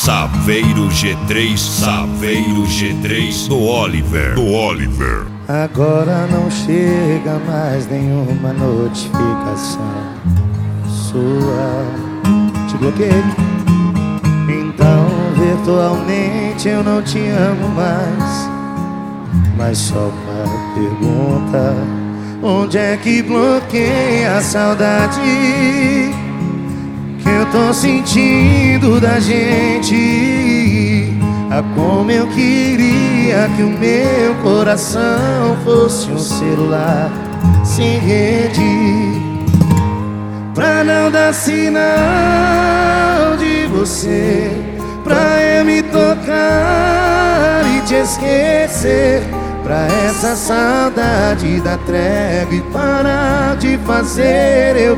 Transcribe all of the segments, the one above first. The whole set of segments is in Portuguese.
Saveiro G3, Saveiro G3 do Oliver. Agora não chega mais nenhuma notificação sua. Te bloqueei. Então virtualmente eu não te amo mais. Mas só uma pergunta: onde é que bloqueia a saudade que eu tô sentindo da gente? Ah, como eu queria que o meu coração fosse um celular sem rede, pra não dar sinal de você, pra eu me tocar e te esquecer, pra essa saudade da trégua e parar de fazer eu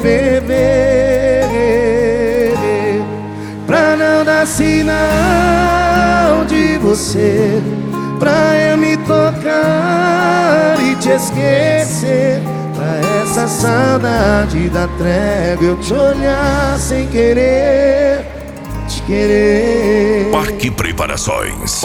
beber, pra não dar sinal de você, pra eu me tocar e te esquecer, pra essa saudade da trégua eu te olhar sem querer, te querer. Parque Preparações.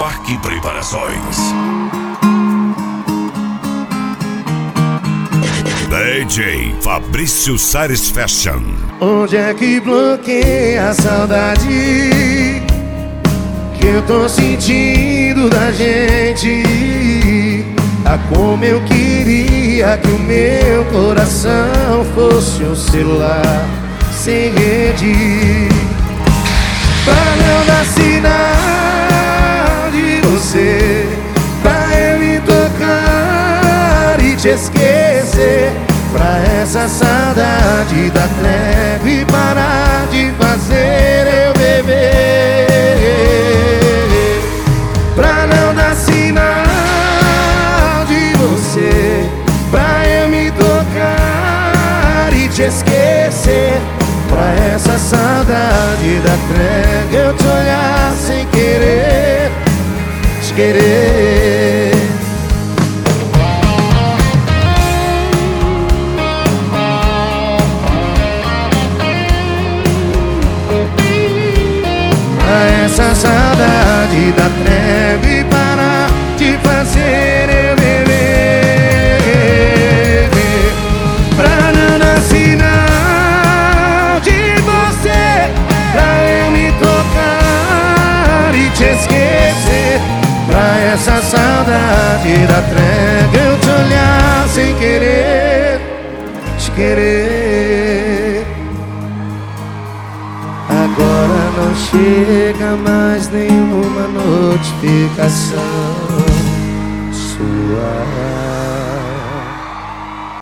DJ Fabrício Satisfaction. Onde é que bloqueia a saudade que eu tô sentindo da gente? Ah, como eu queria que o meu coração fosse um celular sem rede, pra não dar sinal de você, pra eu me tocar e te esquecer, pra essa saudade da trégua e parar de fazer eu beber, pra não dar sinal de você, pra eu me tocar e te esquecer, pra essa saudade da trégua eu te olhar sem querer, te querer. Pra essa saudade da trégua e parar de fazer eu beber, pra não dar sinal de você, pra eu me tocar e te esquecer, pra essa saudade da trégua eu te olhar sem querer, te querer. Agora não chega mais nenhuma notificação.